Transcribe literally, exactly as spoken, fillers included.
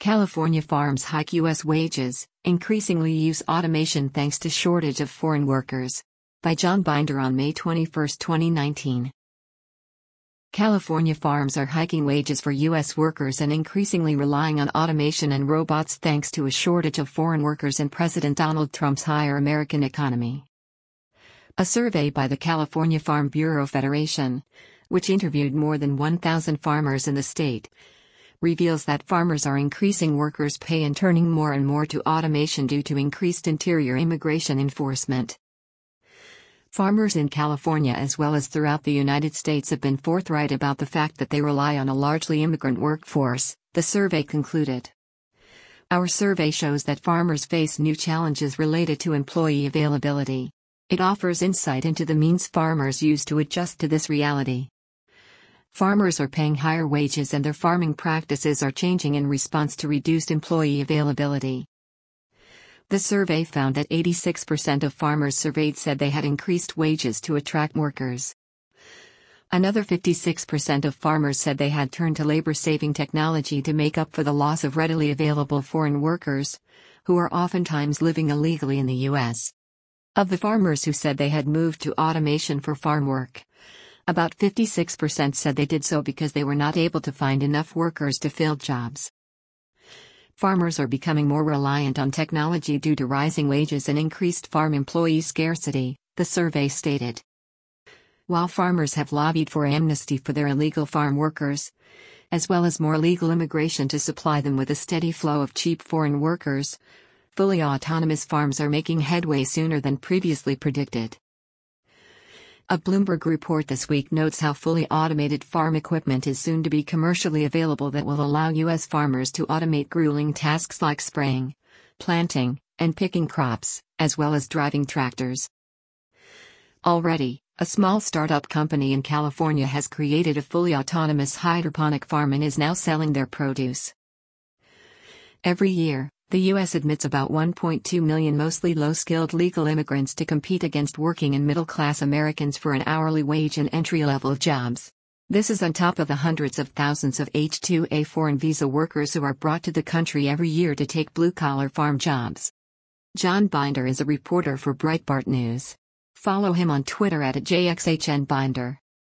California farms hike U S wages, increasingly use automation thanks to shortage of foreign workers. By John Binder on May twenty-first, twenty nineteen. California farms are hiking wages for U S workers and increasingly relying on automation and robots thanks to a shortage of foreign workers in President Donald Trump's higher American economy. A survey by the California Farm Bureau Federation, which interviewed more than one thousand farmers in the state, reveals that farmers are increasing workers' pay and turning more and more to automation due to increased interior immigration enforcement. Farmers in California as well as throughout the United States have been forthright about the fact that they rely on a largely immigrant workforce, the survey concluded. Our survey shows that farmers face new challenges related to employee availability. It offers insight into the means farmers use to adjust to this reality. Farmers are paying higher wages and their farming practices are changing in response to reduced employee availability. The survey found that eighty-six percent of farmers surveyed said they had increased wages to attract workers. Another fifty-six percent of farmers said they had turned to labor-saving technology to make up for the loss of readily available foreign workers, who are oftentimes living illegally in the U S. Of the farmers who said they had moved to automation for farm work, about fifty-six percent said they did so because they were not able to find enough workers to fill jobs. Farmers are becoming more reliant on technology due to rising wages and increased farm employee scarcity, the survey stated. While farmers have lobbied for amnesty for their illegal farm workers, as well as more legal immigration to supply them with a steady flow of cheap foreign workers, fully autonomous farms are making headway sooner than previously predicted. A Bloomberg report this week notes how fully automated farm equipment is soon to be commercially available that will allow U S farmers to automate grueling tasks like spraying, planting, and picking crops, as well as driving tractors. Already, a small startup company in California has created a fully autonomous hydroponic farm and is now selling their produce. Every year, the U S admits about one point two million mostly low-skilled legal immigrants to compete against working and middle-class Americans for an hourly wage and entry-level jobs. This is on top of the hundreds of thousands of H two A foreign visa workers who are brought to the country every year to take blue-collar farm jobs. John Binder is a reporter for Breitbart News. Follow him on Twitter at J X H N Binder.